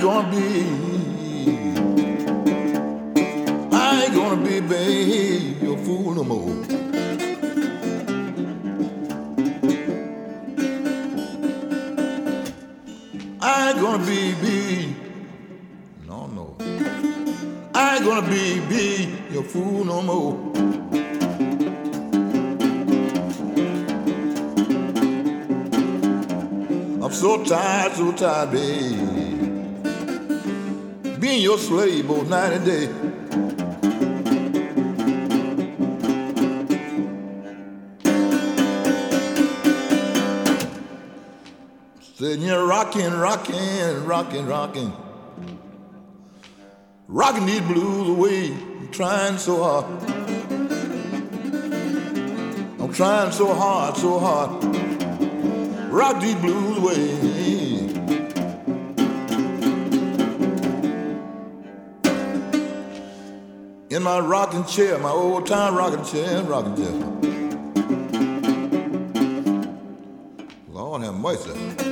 gonna be, I ain't gonna be, babe, your fool no more. I ain't gonna be, no. I ain't gonna be your fool no more. I'm so tired, babe, being your slave both night and day. Sitting here rocking these blues away. I'm trying so hard. I'm trying so hard. Rock these blues away. In my rocking chair, my old time rocking chair. Lord have mercy.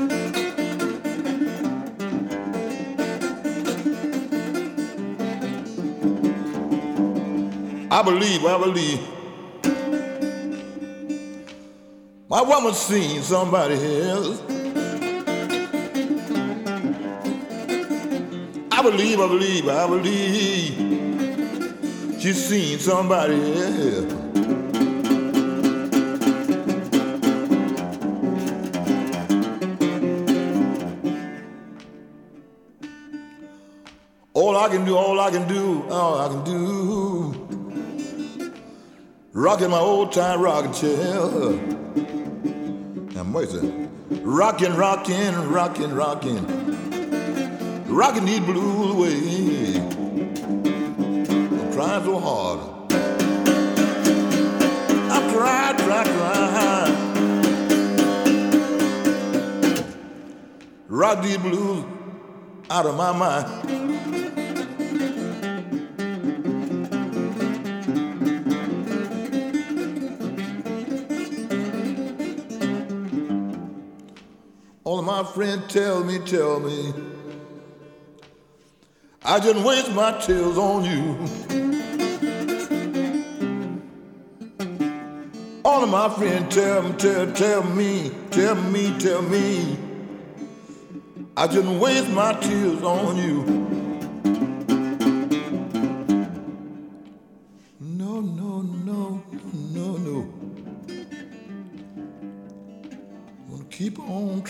I believe my woman seen somebody else. I believe she's seen somebody else. All I can do, rocking my old time rocking chair. Now mercy, rocking these blues away. I'm trying so hard. I'm trying. Rock these blues out of my mind. All of my friends tell me, I just waste my tears on you. All of my friends tell me, I just waste my tears on you. No. I'm gonna keep on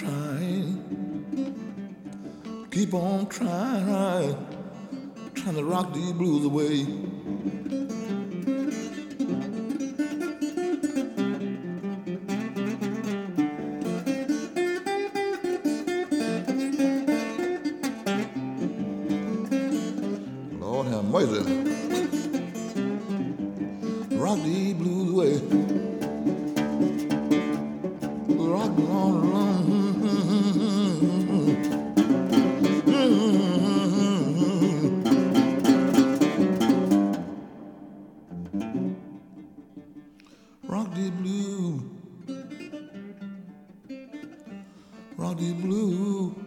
trying to rock these blues away. Lord have mercy. Rock these blues away. Rock on. Rock the blue.